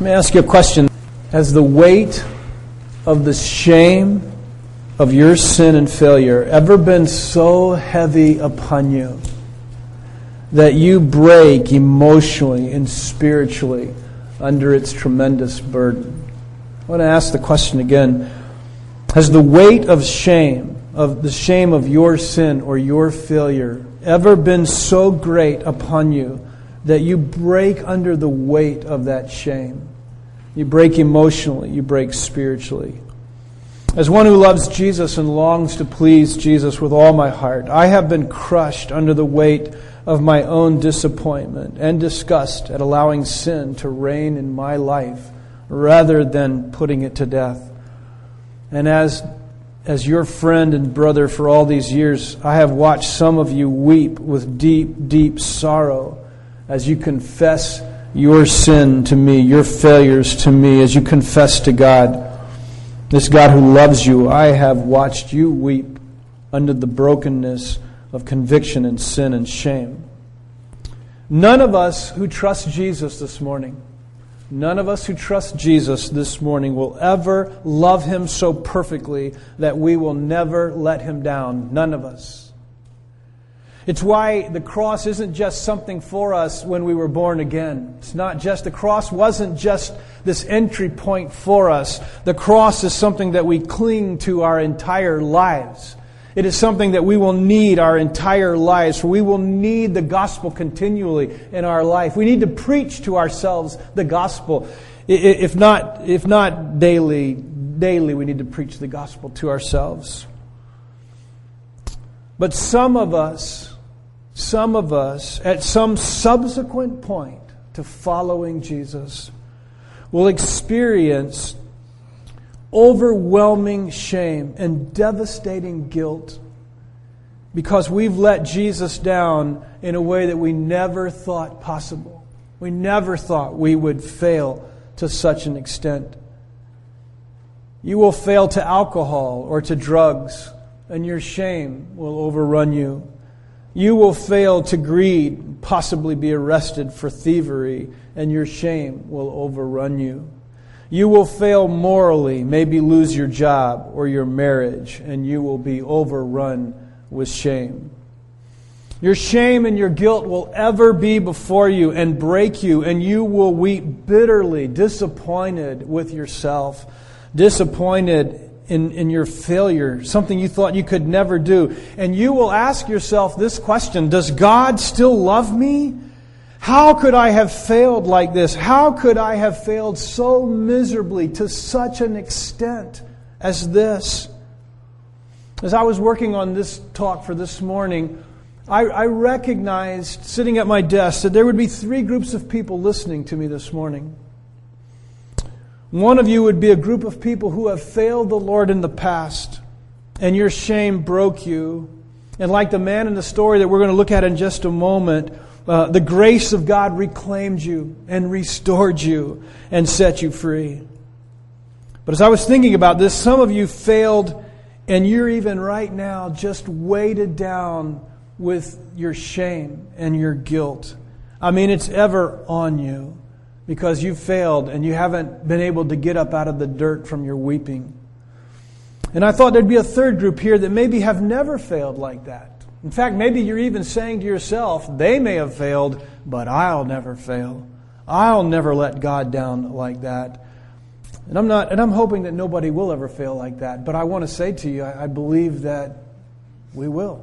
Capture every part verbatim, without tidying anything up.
Let me ask you a question. Has the weight of the shame of your sin and failure ever been so heavy upon you that you break emotionally and spiritually under its tremendous burden? I want to ask the question again. Has the weight of shame, of the shame of your sin or your failure, ever been so great upon you that you break under the weight of that shame? You break emotionally, you break spiritually. As one who loves Jesus and longs to please Jesus with all my heart, I have been crushed under the weight of my own disappointment and disgust at allowing sin to reign in my life rather than putting it to death. And as as your friend and brother for all these years, I have watched some of you weep with deep, deep sorrow as you confess your sin to me, your failures to me, as you confess to God. This God who loves you, I have watched you weep under the brokenness of conviction and sin and shame. None of us who trust Jesus this morning, none of us who trust Jesus this morning will ever love Him so perfectly that we will never let Him down. None of us. It's why the cross isn't just something for us when we were born again. It's not just, the cross wasn't just this entry point for us. The cross is something that we cling to our entire lives. It is something that we will need our entire lives. For we will need the gospel continually in our life. We need to preach to ourselves the gospel. If not, if not daily, daily we need to preach the gospel to ourselves. But some of us, some of us, at some subsequent point to following Jesus, will experience overwhelming shame and devastating guilt because we've let Jesus down in a way that we never thought possible. We never thought we would fail to such an extent. You will fail to alcohol or to drugs, and your shame will overrun you. You will fail to greed, possibly be arrested for thievery, and your shame will overrun you. You will fail morally, maybe lose your job or your marriage, and you will be overrun with shame. Your shame and your guilt will ever be before you and break you, and you will weep bitterly, disappointed with yourself, disappointed in, in your failure, something you thought you could never do. And you will ask yourself this question: does God still love me? How could I have failed like this? How could I have failed so miserably to such an extent as this? As I was working on this talk for this morning, I, I recognized, sitting at my desk, that there would be three groups of people listening to me this morning. One of you would be a group of people who have failed the Lord in the past, and your shame broke you. And like the man in the story that we're going to look at in just a moment, Uh, the grace of God reclaimed you and restored you and set you free. But as I was thinking about this, some of you failed, and you're even right now just weighted down with your shame and your guilt. I mean, it's ever on you because you failed and you haven't been able to get up out of the dirt from your weeping. And I thought there'd be a third group here that maybe have never failed like that. In fact, maybe you're even saying to yourself, they may have failed, but I'll never fail. I'll never let God down like that. And I'm not, and I'm hoping that nobody will ever fail like that. But I want to say to you, I, I believe that we will.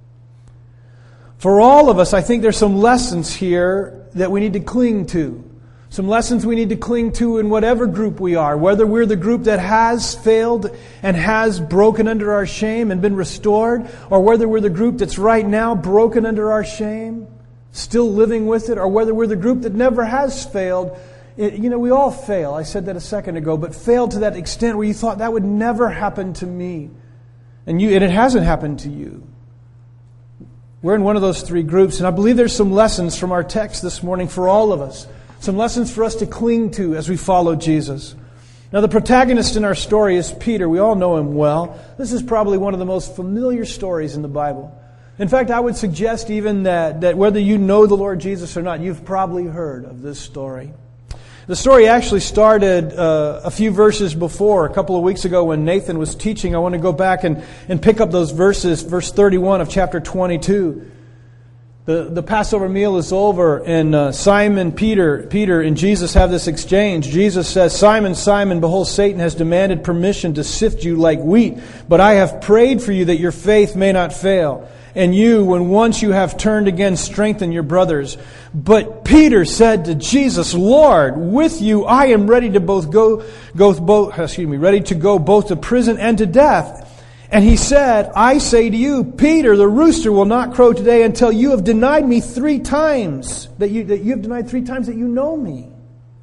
For all of us, I think there's some lessons here that we need to cling to. Some lessons we need to cling to in whatever group we are. Whether we're the group that has failed and has broken under our shame and been restored, or whether we're the group that's right now broken under our shame, still living with it, or whether we're the group that never has failed. It, you know, we all fail. I said that a second ago, but failed to that extent where you thought that would never happen to me. And you, and it hasn't happened to you. We're in one of those three groups, and I believe there's some lessons from our text this morning for all of us. Some lessons for us to cling to as we follow Jesus. Now, the protagonist in our story is Peter. We all know him well. This is probably one of the most familiar stories in the Bible. In fact, I would suggest even that, that whether you know the Lord Jesus or not, you've probably heard of this story. The story actually started uh, a few verses before, a couple of weeks ago when Nathan was teaching. I want to go back and, and pick up those verses, verse thirty-one of chapter twenty-two. The, the Passover meal is over, and uh, Simon, Peter, Peter and Jesus have this exchange. Jesus says, "Simon, Simon, behold, Satan has demanded permission to sift you like wheat, but I have prayed for you that your faith may not fail. And you, when once you have turned again, strengthen your brothers." But Peter said to Jesus, "Lord, with you I am ready to both go, go both, excuse me, ready to go both to prison and to death." And he said, "I say to you, Peter, the rooster will not crow today until you have denied me three times, that you, that you have denied three times that you know me."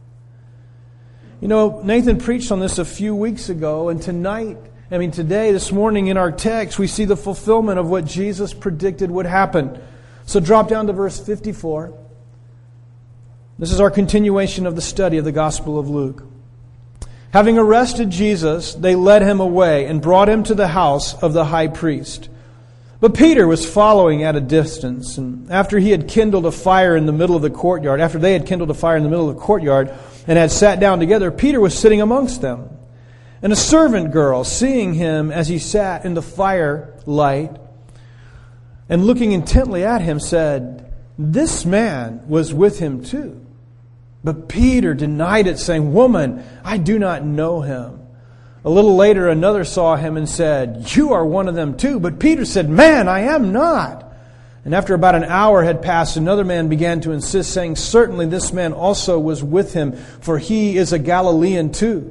You know, Nathan preached on this a few weeks ago, and tonight, I mean today, this morning in our text, we see the fulfillment of what Jesus predicted would happen. So drop down to verse fifty-four. This is our continuation of the study of the Gospel of Luke. "Having arrested Jesus, they led him away and brought him to the house of the high priest. But Peter was following at a distance, and after he had kindled a fire in the middle of the courtyard, after they had kindled a fire in the middle of the courtyard and had sat down together, Peter was sitting amongst them. And a servant girl, seeing him as he sat in the firelight and looking intently at him, said, 'This man was with him too.' But Peter denied it, saying, 'Woman, I do not know him.' A little later, another saw him and said, 'You are one of them too.' But Peter said, 'Man, I am not.' And after about an hour had passed, another man began to insist, saying, 'Certainly this man also was with him, for he is a Galilean too.'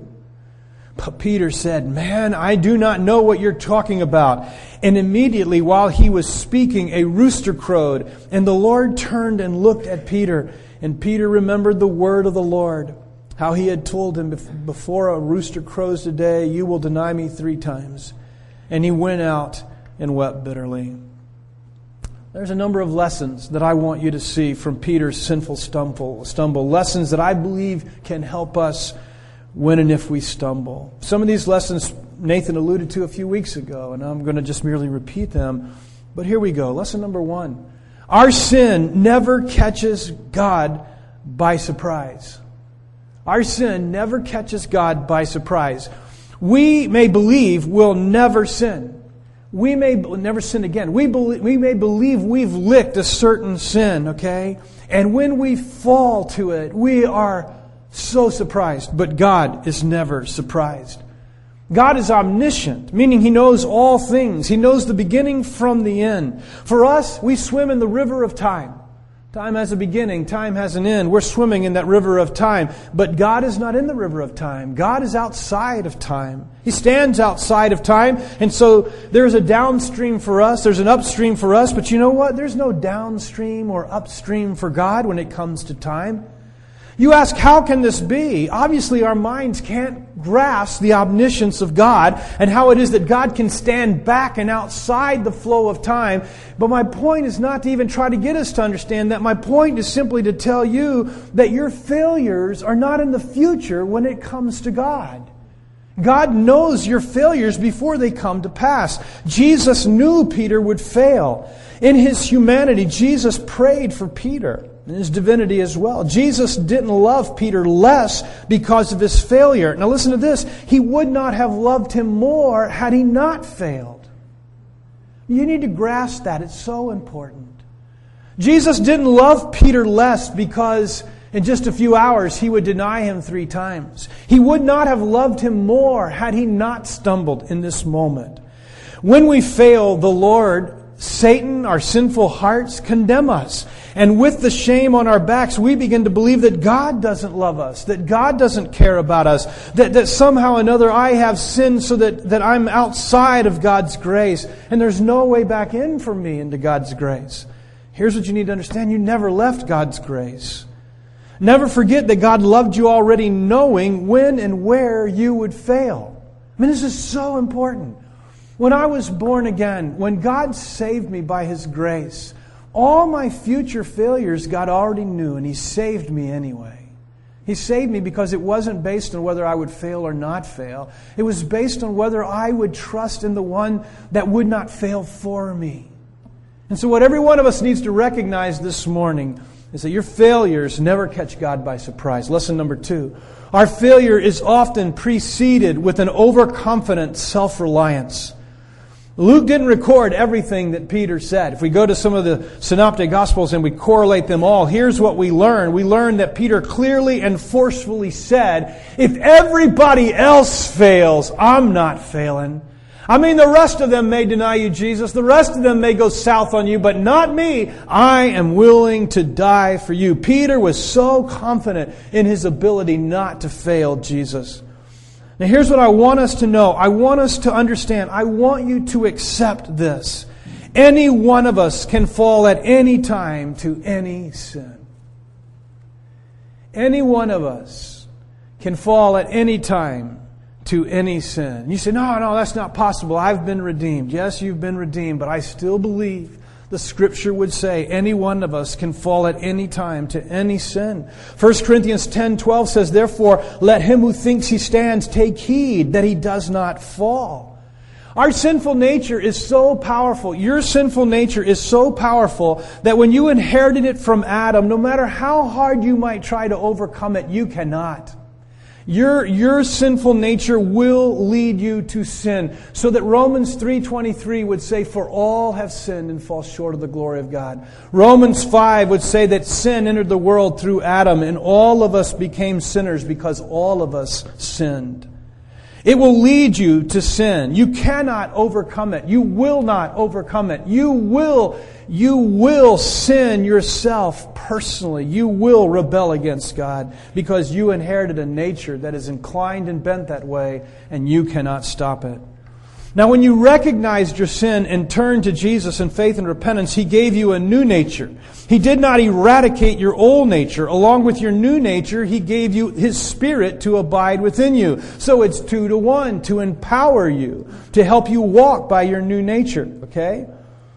But Peter said, 'Man, I do not know what you're talking about.' And immediately while he was speaking, a rooster crowed. And the Lord turned and looked at Peter. And Peter remembered the word of the Lord, how he had told him, 'Before a rooster crows today, you will deny me three times.' And he went out and wept bitterly." There's a number of lessons that I want you to see from Peter's sinful stumble, stumble. Lessons that I believe can help us when and if we stumble. Some of these lessons Nathan alluded to a few weeks ago, and I'm going to just merely repeat them. But here we go. Lesson number one. Our sin never catches God by surprise. Our sin never catches God by surprise. We may believe we'll never sin. We may never sin again. We believe, we may believe we've licked a certain sin, okay? And when we fall to it, we are so surprised. But God is never surprised. God is omniscient, meaning He knows all things. He knows the beginning from the end. For us, we swim in the river of time. Time has a beginning, time has an end. We're swimming in that river of time. But God is not in the river of time. God is outside of time. He stands outside of time. And so there's a downstream for us, there's an upstream for us. But you know what? There's no downstream or upstream for God when it comes to time. You ask, how can this be? Obviously, our minds can't grasp the omniscience of God and how it is that God can stand back and outside the flow of time. But my point is not to even try to get us to understand that. My point is simply to tell you that your failures are not in the future when it comes to God. God knows your failures before they come to pass. Jesus knew Peter would fail. In His humanity, Jesus prayed for Peter. In His divinity as well. Jesus didn't love Peter less because of his failure. Now listen to this. He would not have loved him more had he not failed. You need to grasp that. It's so important. Jesus didn't love Peter less because in just a few hours he would deny Him three times. He would not have loved him more had he not stumbled in this moment. When we fail, the Lord, Satan, our sinful hearts, condemn us. And with the shame on our backs, we begin to believe that God doesn't love us, that God doesn't care about us, that, that somehow or another I have sinned so that, that I'm outside of God's grace, and there's no way back in for me into God's grace. Here's what you need to understand. You never left God's grace. Never forget that God loved you already, knowing when and where you would fail. I mean, this is so important. When I was born again, when God saved me by His grace, all my future failures God already knew, and He saved me anyway. He saved me because it wasn't based on whether I would fail or not fail. It was based on whether I would trust in the one that would not fail for me. And so what every one of us needs to recognize this morning is that your failures never catch God by surprise. Lesson number two. Our failure is often preceded with an overconfident self-reliance. Luke didn't record everything that Peter said. If we go to some of the synoptic gospels and we correlate them all, here's what we learn. We learn that Peter clearly and forcefully said, if everybody else fails, I'm not failing. I mean, the rest of them may deny you, Jesus. The rest of them may go south on you, but not me. I am willing to die for you. Peter was so confident in his ability not to fail Jesus. Now here's what I want us to know. I want us to understand. I want you to accept this. Any one of us can fall at any time to any sin. Any one of us can fall at any time to any sin. You say, no, no, that's not possible. I've been redeemed. Yes, you've been redeemed, but I still believe the Scripture would say any one of us can fall at any time to any sin. First Corinthians ten twelve says, therefore, let him who thinks he stands take heed that he does not fall. Our sinful nature is so powerful. Your sinful nature is so powerful that when you inherited it from Adam, no matter how hard you might try to overcome it, you cannot. Your, your sinful nature will lead you to sin. So that Romans three twenty-three would say, for all have sinned and fall short of the glory of God. Romans five would say that sin entered the world through Adam, and all of us became sinners because all of us sinned. It will lead you to sin. You cannot overcome it. You will not overcome it. You will, you will sin yourself personally. You will rebel against God because you inherited a nature that is inclined and bent that way, and you cannot stop it. Now, when you recognized your sin and turned to Jesus in faith and repentance, He gave you a new nature. He did not eradicate your old nature. Along with your new nature, He gave you His Spirit to abide within you. So it's two to one to empower you, to help you walk by your new nature. Okay?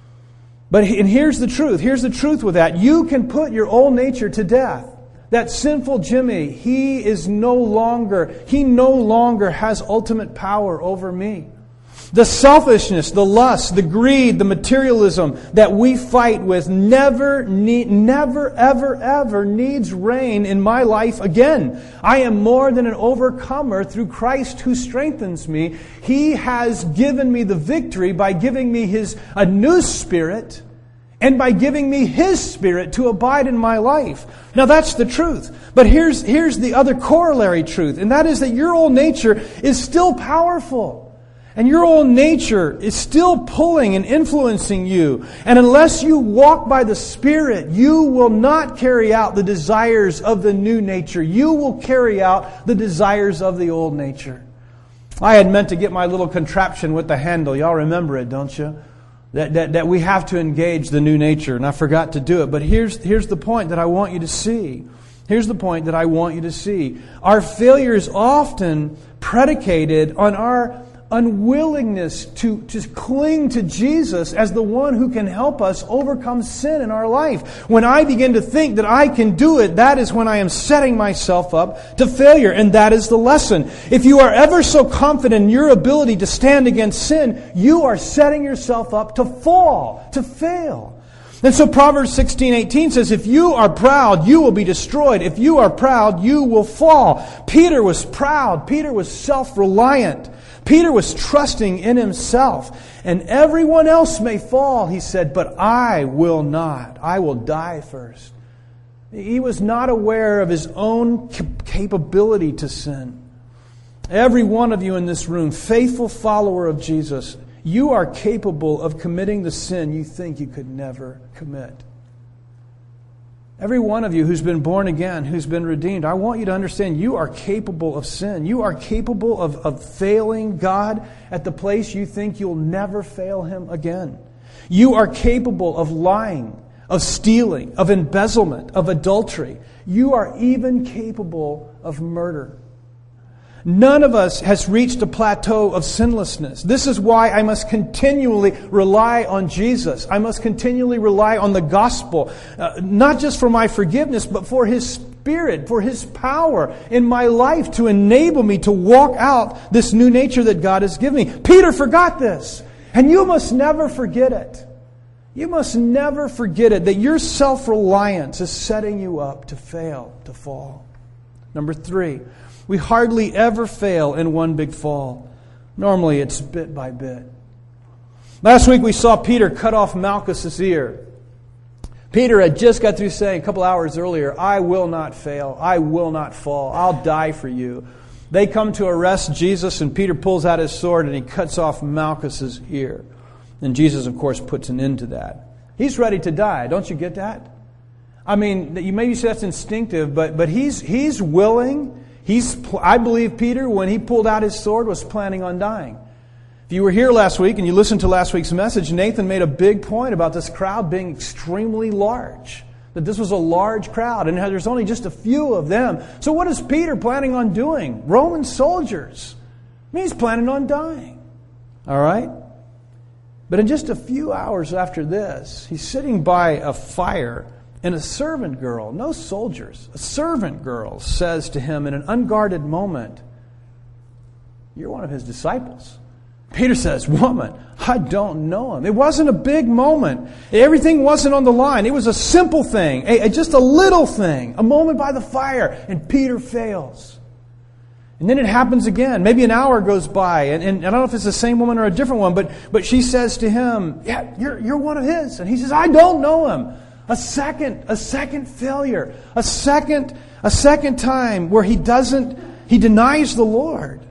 But and here's the truth. Here's the truth with that. You can put your old nature to death. That sinful Jimmy, he is no longer, he no longer has ultimate power over me. The selfishness, the lust, the greed, the materialism that we fight with never, need, never, ever, ever needs reign in my life again. I am more than an overcomer through Christ who strengthens me. He has given me the victory by giving me His a new spirit and by giving me His Spirit to abide in my life. Now that's the truth. But here's, here's the other corollary truth, and that is that your old nature is still powerful. And your old nature is still pulling and influencing you. And unless you walk by the Spirit, you will not carry out the desires of the new nature. You will carry out the desires of the old nature. I had meant to get my little contraption with the handle. Y'all remember it, don't you? That, that, that we have to engage the new nature. And I forgot to do it. But here's, here's the point that I want you to see. Here's the point that I want you to see. Our failure is often predicated on our unwillingness to just cling to Jesus as the one who can help us overcome sin in our life. When I begin to think that I can do it, that is when I am setting myself up to failure. And that is the lesson. If you are ever so confident in your ability to stand against sin, you are setting yourself up to fall, to fail. And so Proverbs sixteen eighteen says, if you are proud, you will be destroyed. If you are proud, you will fall. Peter was proud. Peter was self-reliant. Peter was trusting in himself. And everyone else may fall, he said, but I will not. I will die first. He was not aware of his own capability to sin. Every one of you in this room, faithful follower of Jesus, you are capable of committing the sin you think you could never commit. Every one of you who's been born again, who's been redeemed, I want you to understand you are capable of sin. You are capable of, of failing God at the place you think you'll never fail Him again. You are capable of lying, of stealing, of embezzlement, of adultery. You are even capable of murder. None of us has reached a plateau of sinlessness. This is why I must continually rely on Jesus. I must continually rely on the gospel, uh, not just for my forgiveness, but for His Spirit, for His power in my life to enable me to walk out this new nature that God has given me. Peter forgot this, and you must never forget it. You must never forget it, that your self-reliance is setting you up to fail, to fall. Number three, we hardly ever fail in one big fall. Normally it's bit by bit. Last week we saw Peter cut off Malchus's ear. Peter had just got through saying a couple hours earlier, I will not fail, I will not fall, I'll die for you. They come to arrest Jesus, and Peter pulls out his sword and he cuts off Malchus's ear. And Jesus, of course, puts an end to that. He's ready to die. Don't you get that? I mean, you maybe say that's instinctive, but but he's he's willing. He's I believe Peter, when he pulled out his sword, was planning on dying. If you were here last week and you listened to last week's message, Nathan made a big point about this crowd being extremely large. That this was a large crowd, and there's only just a few of them. So what is Peter planning on doing? Roman soldiers. I mean, he's planning on dying. All right? But in just a few hours after this, he's sitting by a fire, and a servant girl, no soldiers, a servant girl says to him in an unguarded moment, you're one of his disciples. Peter says, woman, I don't know him. It wasn't a big moment. Everything wasn't on the line. It was a simple thing, a, a, just a little thing, a moment by the fire, and Peter fails. And then it happens again. Maybe an hour goes by, and, and I don't know if it's the same woman or a different one, but, but she says to him, yeah, you're, you're one of his. And he says, I don't know him. A second, a second failure, a second, a second time where he doesn't, he denies the Lord.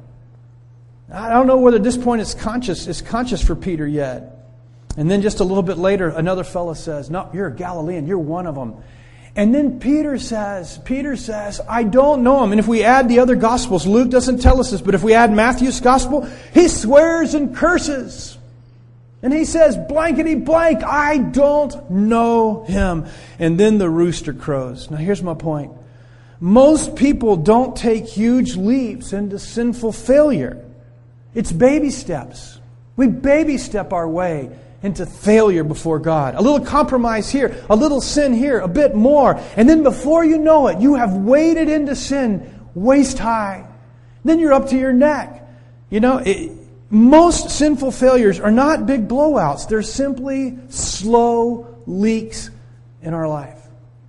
I don't know whether at this point it's conscious, it's conscious for Peter yet. And then just a little bit later, another fellow says, no, you're a Galilean, you're one of them. And then Peter says, Peter says, I don't know him. And if we add the other Gospels, Luke doesn't tell us this, but if we add Matthew's Gospel, he swears and curses. And he says, blankety blank, I don't know him. And then the rooster crows. Now here's my point. Most people don't take huge leaps into sinful failure. It's baby steps. We baby step our way into failure before God. A little compromise here, a little sin here, a bit more. And then before you know it, you have waded into sin waist high. Then you're up to your neck. You know, it, most sinful failures are not big blowouts. They're simply slow leaks in our life.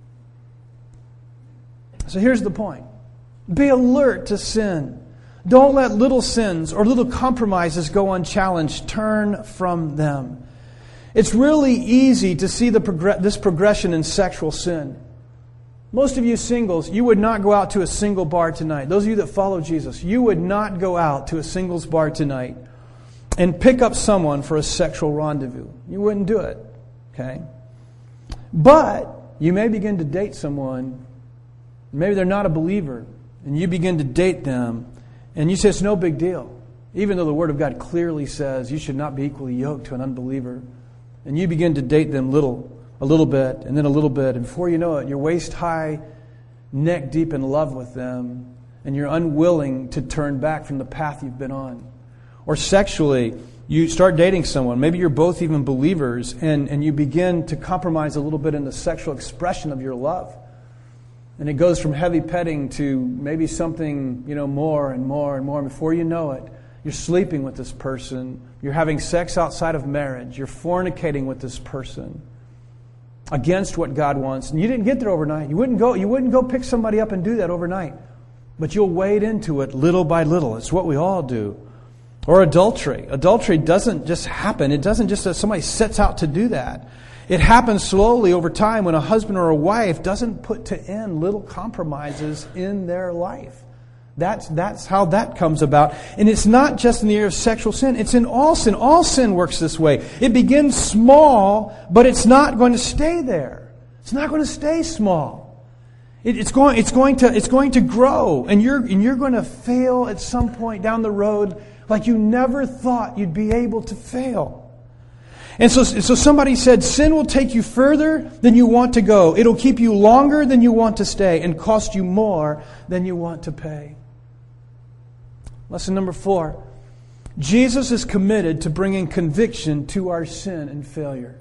So here's the point. Be alert to sin. Don't let little sins or little compromises go unchallenged. Turn from them. It's really easy to see the progr- this progression in sexual sin. Most of you singles, you would not go out to a single bar tonight. Those of you that follow Jesus, you would not go out to a singles bar tonight and pick up someone for a sexual rendezvous. You wouldn't do it. Okay? But you may begin to date someone, maybe they're not a believer, and you begin to date them, and you say it's no big deal. Even though the Word of God clearly says you should not be equally yoked to an unbeliever. And you begin to date them little, a little bit, and then a little bit. And before you know it, you're waist high, neck deep in love with them. And you're unwilling to turn back from the path you've been on. Or sexually, you start dating someone. Maybe you're both even believers. And, and you begin to compromise a little bit in the sexual expression of your love. And it goes from heavy petting to maybe something, you know, more and more and more. And before you know it, you're sleeping with this person. You're having sex outside of marriage. You're fornicating with this person against what God wants. And you didn't get there overnight. You wouldn't go, you wouldn't go pick somebody up and do that overnight. But you'll wade into it little by little. It's what we all do. Or adultery. Adultery doesn't just happen. It doesn't just that somebody sets out to do that. It happens slowly over time when a husband or a wife doesn't put to end little compromises in their life. That's, that's how that comes about. And it's not just in the area of sexual sin. It's in all sin. All sin works this way. It begins small, but it's not going to stay there. It's not going to stay small. It, it's going, it's going to, it's going to grow. And you're, and you're going to fail at some point down the road like you never thought you'd be able to fail. And so, so somebody said, sin will take you further than you want to go. It'll keep you longer than you want to stay and cost you more than you want to pay. Lesson number four. Jesus is committed to bringing conviction to our sin and failure.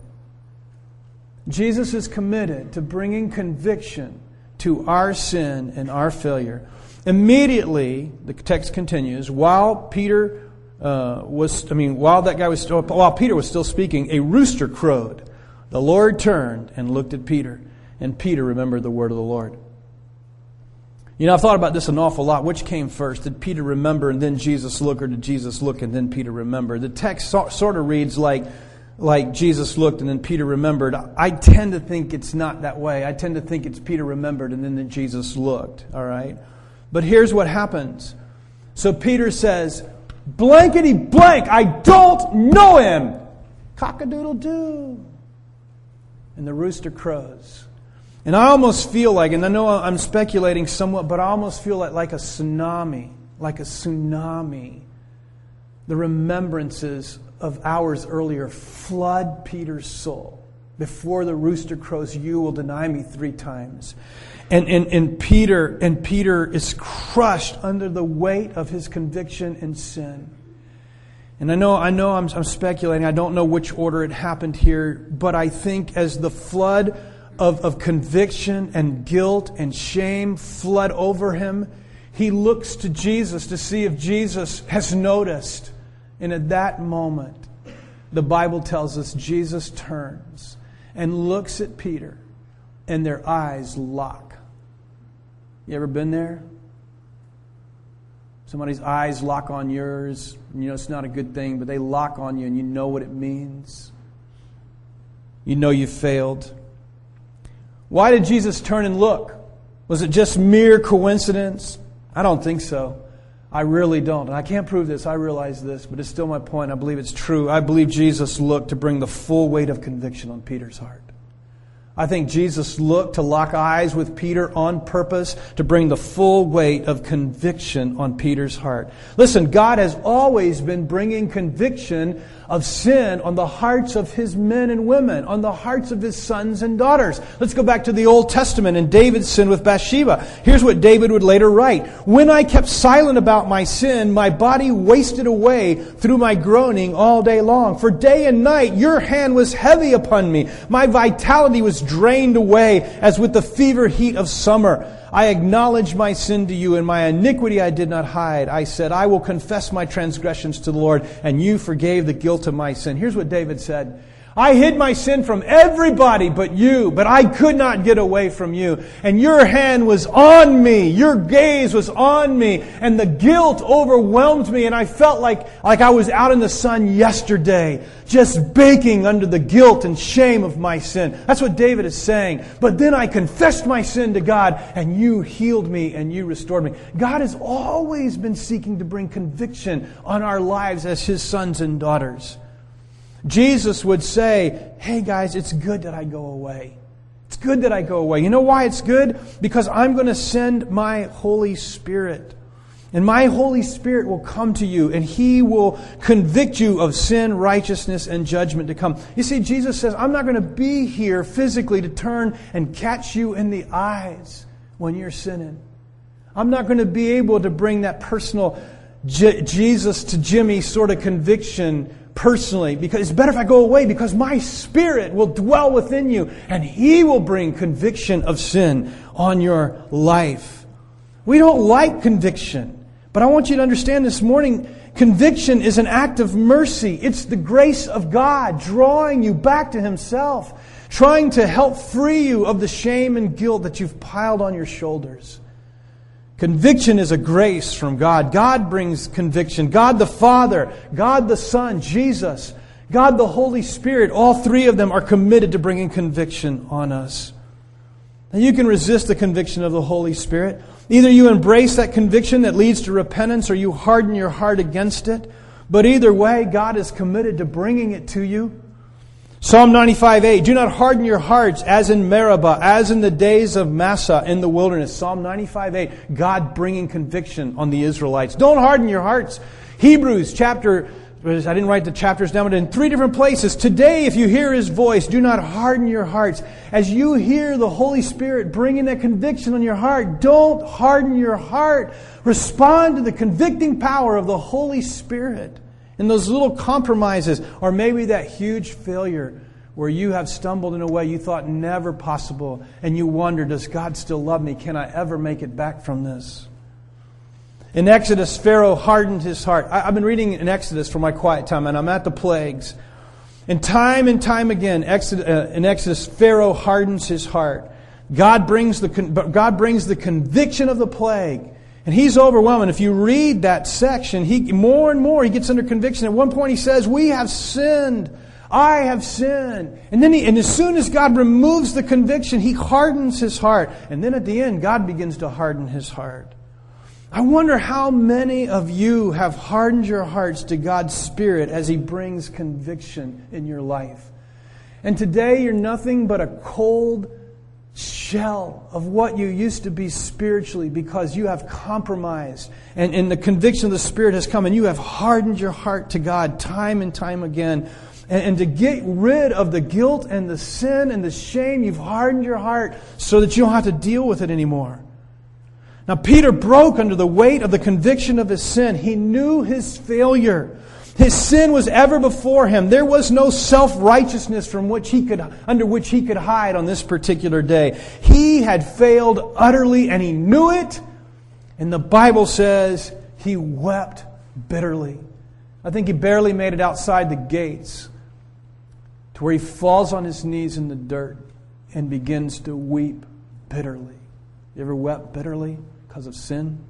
Jesus is committed to bringing conviction to our sin and our failure. Immediately, the text continues, while Peter uh, was, I mean, while that guy was still, while Peter was still speaking, a rooster crowed. The Lord turned and looked at Peter, and Peter remembered the word of the Lord. You know, I've thought about this an awful lot. Which came first? Did Peter remember and then Jesus look, or did Jesus look and then Peter remember? The text so, sort of reads like, like Jesus looked and then Peter remembered. I tend to think it's not that way. I tend to think it's Peter remembered and then Jesus looked. All right? But here's what happens. So Peter says, blankety blank, I don't know him. Cock-a-doodle-doo. And the rooster crows. And I almost feel like, and I know I'm speculating somewhat, but I almost feel like, like a tsunami, like a tsunami. The remembrances of hours earlier flood Peter's soul. Before the rooster crows, you will deny me three times. And, and, and Peter and Peter is crushed under the weight of his conviction and sin. And I know I know I'm, I'm speculating. I don't know which order it happened here, but I think as the flood Of, of conviction and guilt and shame flood over him, he looks to Jesus to see if Jesus has noticed. And at that moment, the Bible tells us Jesus turns and looks at Peter, and their eyes lock. You ever been there? Somebody's eyes lock on yours. You know it's not a good thing, but they lock on you and you know what it means. You know you failed. Why did Jesus turn and look? Was it just mere coincidence? I don't think so. I really don't. And I can't prove this. I realize this, but it's still my point. I believe it's true. I believe Jesus looked to bring the full weight of conviction on Peter's heart. I think Jesus looked to lock eyes with Peter on purpose to bring the full weight of conviction on Peter's heart. Listen, God has always been bringing conviction of sin on the hearts of His men and women, on the hearts of His sons and daughters. Let's go back to the Old Testament and David's sin with Bathsheba. Here's what David would later write. When I kept silent about my sin, my body wasted away through my groaning all day long. For day and night your hand was heavy upon me. My vitality was drained away as with the fever heat of summer. I acknowledged my sin to you, and my iniquity I did not hide. I said, I will confess my transgressions to the Lord, and you forgave the guilt of my sin. Here's what David said. I hid my sin from everybody but you, but I could not get away from you. And your hand was on me. Your gaze was on me. And the guilt overwhelmed me. And I felt like, like I was out in the sun yesterday, just baking under the guilt and shame of my sin. That's what David is saying. But then I confessed my sin to God, and you healed me and you restored me. God has always been seeking to bring conviction on our lives as His sons and daughters. Jesus would say, hey guys, it's good that I go away. It's good that I go away. You know why it's good? Because I'm going to send my Holy Spirit. And my Holy Spirit will come to you, and He will convict you of sin, righteousness, and judgment to come. You see, Jesus says, I'm not going to be here physically to turn and catch you in the eyes when you're sinning. I'm not going to be able to bring that personal J- Jesus to Jimmy sort of conviction personally, because it's better if I go away, because my Spirit will dwell within you and He will bring conviction of sin on your life. We don't like conviction, but I want you to understand this morning, conviction is an act of mercy. It's the grace of God drawing you back to Himself, trying to help free you of the shame and guilt that you've piled on your shoulders. Conviction is a grace from God. God brings conviction. God the Father, God the Son, Jesus, God the Holy Spirit, all three of them are committed to bringing conviction on us. Now you can resist the conviction of the Holy Spirit. Either you embrace that conviction that leads to repentance, or you harden your heart against it. But either way, God is committed to bringing it to you. Psalm ninety-five eight, do not harden your hearts as in Meribah, as in the days of Massah in the wilderness. Psalm ninety-five eight, God bringing conviction on the Israelites. Don't harden your hearts. Hebrews chapter, I didn't write the chapters down, but in three different places. Today, if you hear His voice, do not harden your hearts. As you hear the Holy Spirit bringing that conviction on your heart, don't harden your heart. Respond to the convicting power of the Holy Spirit. And those little compromises, or maybe that huge failure where you have stumbled in a way you thought never possible, and you wonder, does God still love me? Can I ever make it back from this? In Exodus, Pharaoh hardened his heart. I've been reading in Exodus for my quiet time, and I'm at the plagues. And time and time again, Exodus, uh, in Exodus, Pharaoh hardens his heart. God brings the God brings the conviction of the plague, and he's overwhelmed. And if you read that section, he more and more he gets under conviction. At one point, he says, "We have sinned. I have sinned." And then, he, and as soon as God removes the conviction, he hardens his heart. And then at the end, God begins to harden his heart. I wonder how many of you have hardened your hearts to God's Spirit as He brings conviction in your life. And today you're nothing but a cold shell of what you used to be spiritually because you have compromised. And, and the conviction of the Spirit has come and you have hardened your heart to God time and time again. And, and to get rid of the guilt and the sin and the shame, you've hardened your heart so that you don't have to deal with it anymore. Now, Peter broke under the weight of the conviction of his sin. He knew his failure. His sin was ever before him. There was no self-righteousness from which he could, under which he could hide on this particular day. He had failed utterly, and he knew it. And the Bible says he wept bitterly. I think he barely made it outside the gates to where he falls on his knees in the dirt and begins to weep bitterly. You ever wept bitterly because of sin?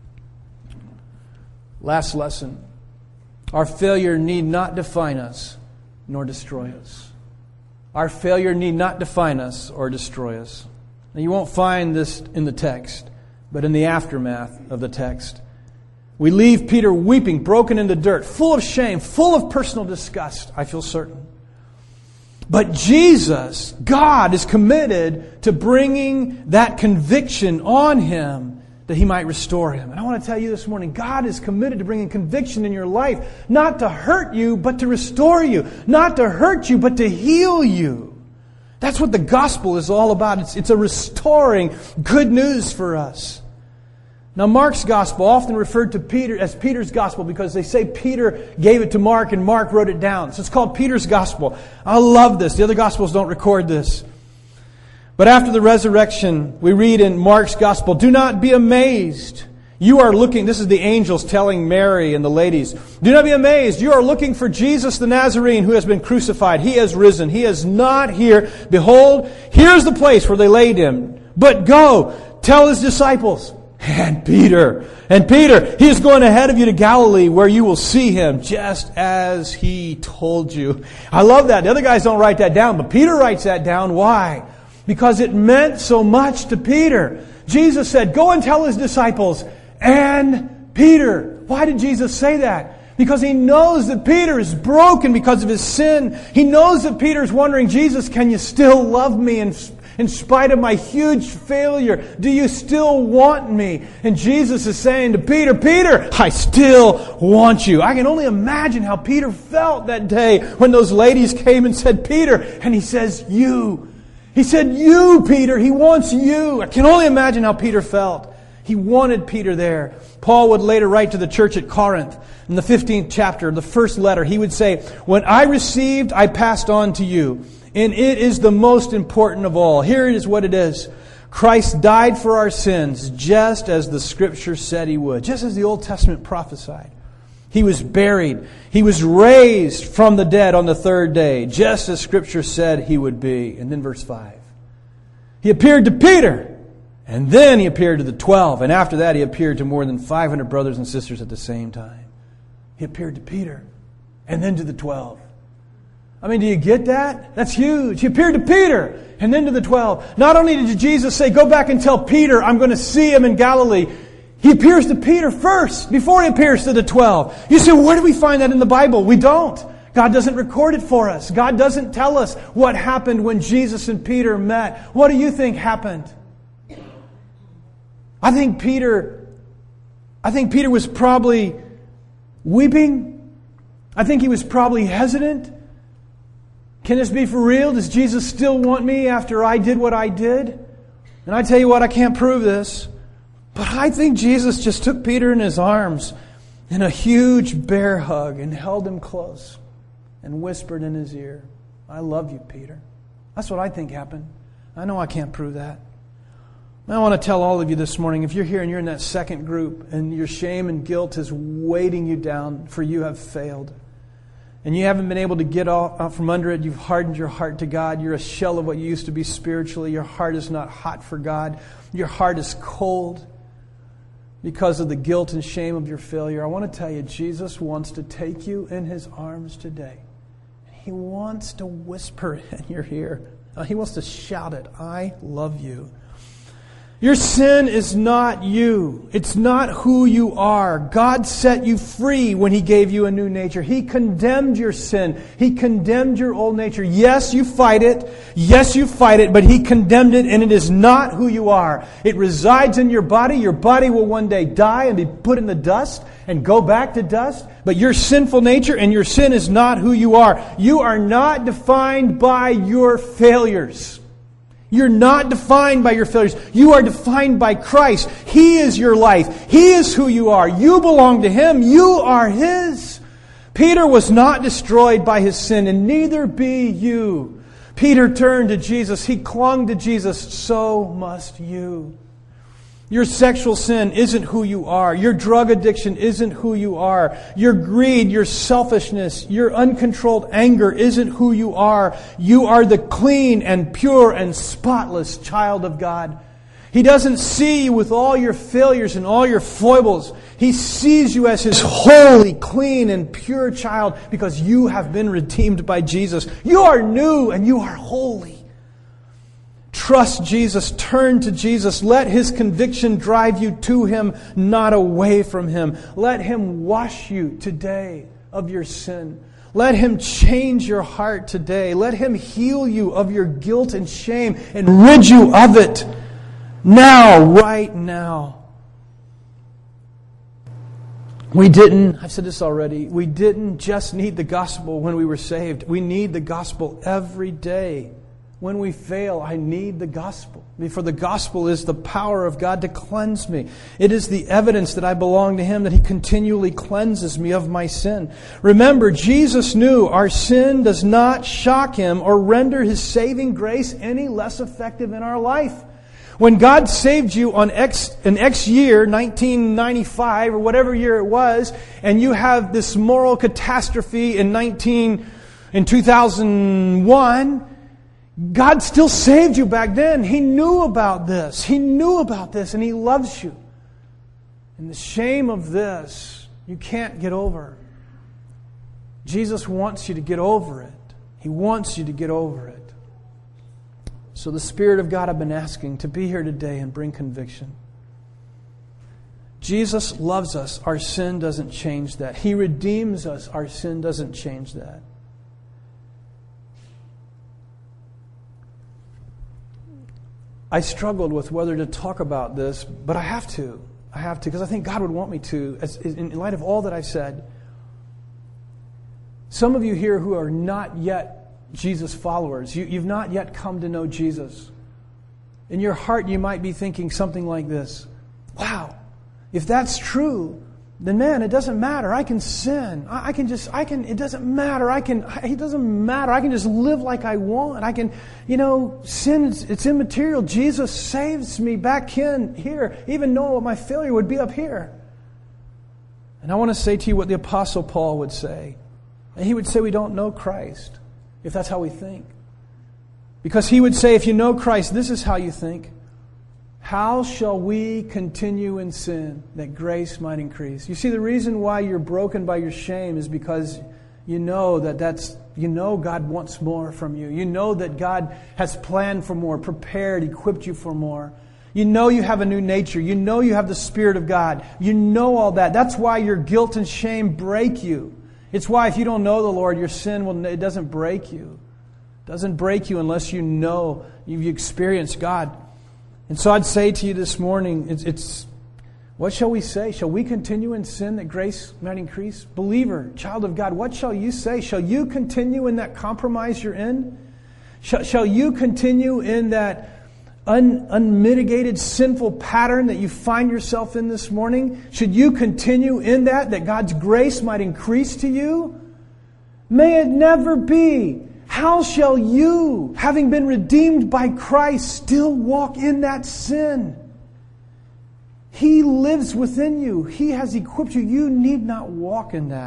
Last lesson. Our failure need not define us nor destroy us. Our failure need not define us or destroy us. Now, you won't find this in the text, but in the aftermath of the text. We leave Peter weeping, broken into dirt, full of shame, full of personal disgust, I feel certain. But Jesus, God, is committed to bringing that conviction on him that He might restore him. And I want to tell you this morning, God is committed to bringing conviction in your life, not to hurt you, but to restore you. Not to hurt you, but to heal you. That's what the gospel is all about. It's, it's a restoring good news for us. Now, Mark's gospel, often referred to Peter as Peter's gospel because they say Peter gave it to Mark and Mark wrote it down. So it's called Peter's gospel. I love this. The other gospels don't record this. But after the resurrection, we read in Mark's gospel, "Do not be amazed. You are looking," this is the angels telling Mary and the ladies, "Do not be amazed. You are looking for Jesus the Nazarene who has been crucified. He has risen. He is not here. Behold, here's the place where they laid Him. But go, tell His disciples." And Peter, and Peter, He is going ahead of you to Galilee where you will see Him just as He told you. I love that. The other guys don't write that down, but Peter writes that down. Why? Because it meant so much to Peter. Jesus said, "Go and tell His disciples and Peter." Why did Jesus say that? Because He knows that Peter is broken because of his sin. He knows that Peter's wondering, "Jesus, can you still love me in, in spite of my huge failure? Do you still want me?" And Jesus is saying to Peter, "Peter, I still want you." I can only imagine how Peter felt that day when those ladies came and said, "Peter," and he says, "You." He said, "You, Peter." He wants you. I can only imagine how Peter felt. He wanted Peter there. Paul would later write to the church at Corinth in the fifteenth chapter, the first letter. He would say, "When I received, I passed on to you. And it is the most important of all." Here is what it is. Christ died for our sins just as the Scripture said He would. Just as the Old Testament prophesied. He was buried. He was raised from the dead on the third day, just as Scripture said He would be. And then verse five. He appeared to Peter, and then He appeared to the twelve. And after that, He appeared to more than five hundred brothers and sisters at the same time. He appeared to Peter, and then to the twelve. I mean, do you get that? That's huge. He appeared to Peter, and then to the twelve. Not only did Jesus say, "Go back and tell Peter, I'm going to see him in Galilee," He appears to Peter first, before He appears to the twelve. You say, where do we find that in the Bible? We don't. God doesn't record it for us. God doesn't tell us what happened when Jesus and Peter met. What do you think happened? I think Peter, I think Peter was probably weeping. I think he was probably hesitant. Can this be for real? Does Jesus still want me after I did what I did? And I tell you what, I can't prove this. But I think Jesus just took Peter in His arms in a huge bear hug and held him close and whispered in his ear, "I love you, Peter." That's what I think happened. I know I can't prove that. I want to tell all of you this morning, if you're here and you're in that second group and your shame and guilt is weighting you down for you have failed, and you haven't been able to get out from under it, you've hardened your heart to God, you're a shell of what you used to be spiritually, your heart is not hot for God, your heart is cold because of the guilt and shame of your failure, I want to tell you, Jesus wants to take you in His arms today. He wants to whisper in your ear. He wants to shout it, I love you. Your sin is not you. It's not who you are. God set you free when He gave you a new nature. He condemned your sin. He condemned your old nature. Yes, you fight it. Yes, you fight it, but He condemned it, and it is not who you are. It resides in your body. Your body will one day die and be put in the dust and go back to dust. But your sinful nature and your sin is not who you are. You are not defined by your failures. You're not defined by your failures. You are defined by Christ. He is your life. He is who you are. You belong to Him. You are His. Peter was not destroyed by his sin, and neither be you. Peter turned to Jesus. He clung to Jesus. So must you. Your sexual sin isn't who you are. Your drug addiction isn't who you are. Your greed, your selfishness, your uncontrolled anger isn't who you are. You are the clean and pure and spotless child of God. He doesn't see you with all your failures and all your foibles. He sees you as His holy, clean, and pure child because you have been redeemed by Jesus. You are new and you are holy. Trust Jesus. Turn to Jesus. Let His conviction drive you to Him, not away from Him. Let Him wash you today of your sin. Let Him change your heart today. Let Him heal you of your guilt and shame and rid you of it now, right now. We didn't, I've said this already, we didn't just need the gospel when we were saved. We need the gospel every day. When we fail, I need the gospel. For the gospel is the power of God to cleanse me. It is the evidence that I belong to Him, that He continually cleanses me of my sin. Remember, Jesus knew our sin does not shock Him or render His saving grace any less effective in our life. When God saved you on X, an X year, nineteen ninety-five or whatever year it was, and you have this moral catastrophe in nineteen in two thousand one, God still saved you back then. He knew about this. He knew about this, and He loves you. And the shame of this, you can't get over. Jesus wants you to get over it. He wants you to get over it. So the Spirit of God I've been asking to be here today and bring conviction. Jesus loves us. Our sin doesn't change that. He redeems us. Our sin doesn't change that. I struggled with whether to talk about this, but I have to. I have to, because I think God would want me to, as, in light of all that I've said. Some of you here who are not yet Jesus followers, you, you've not yet come to know Jesus. In your heart, you might be thinking something like this: wow, if that's true, then man, it doesn't matter. I can sin. I, I can just, I can, it doesn't matter. I can, it doesn't matter. I can just live like I want. I can, you know, sin, it's, it's immaterial. Jesus saves me back in here, even knowing what my failure would be up here. And I want to say to you what the Apostle Paul would say. And he would say we don't know Christ, if that's how we think. Because he would say, if you know Christ, this is how you think. How shall we continue in sin that grace might increase? You see, the reason why you're broken by your shame is because you know that that's, you know God wants more from you. You know that God has planned for more, prepared, equipped you for more. You know you have a new nature. You know you have the Spirit of God. You know all that. That's why your guilt and shame break you. It's why if you don't know the Lord, your sin will, it doesn't break you. It doesn't break you unless you know, you've experienced God. And so I'd say to you this morning, it's, it's, what shall we say? Shall we continue in sin that grace might increase? Believer, child of God, what shall you say? Shall you continue in that compromise you're in? Shall, shall you continue in that un, unmitigated sinful pattern that you find yourself in this morning? Should you continue in that, that God's grace might increase to you? May it never be. How shall you, having been redeemed by Christ, still walk in that sin? He lives within you. He has equipped you. You need not walk in that.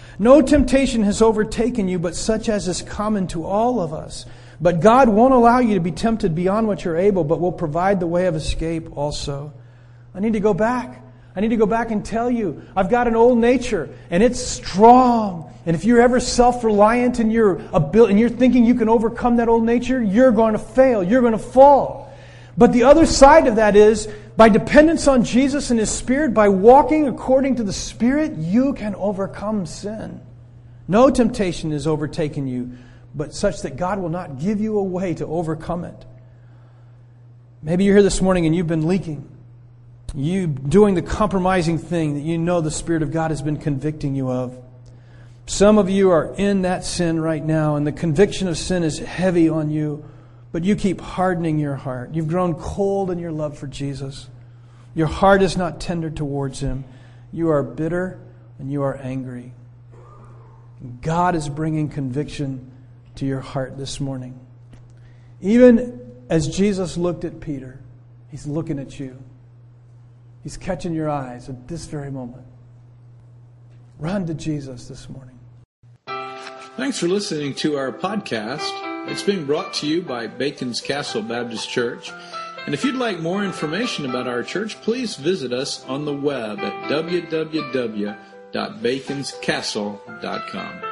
No temptation has overtaken you, but such as is common to all of us. But God won't allow you to be tempted beyond what you're able, but will provide the way of escape also. I need to go back. I need to go back and tell you, I've got an old nature, and it's strong. And if you're ever self-reliant in your ability, and you're thinking you can overcome that old nature, you're going to fail. You're going to fall. But the other side of that is, by dependence on Jesus and His Spirit, by walking according to the Spirit, you can overcome sin. No temptation has overtaken you, but such that God will not give you a way to overcome it. Maybe you're here this morning and you've been leaking. You doing the compromising thing that you know the Spirit of God has been convicting you of. Some of you are in that sin right now, and the conviction of sin is heavy on you, but you keep hardening your heart. You've grown cold in your love for Jesus. Your heart is not tender towards Him. You are bitter and you are angry. God is bringing conviction to your heart this morning. Even as Jesus looked at Peter, He's looking at you. He's catching your eyes at this very moment. Run to Jesus this morning. Thanks for listening to our podcast. It's being brought to you by Bacon's Castle Baptist Church. And if you'd like more information about our church, please visit us on the web at w w w dot bacons castle dot com.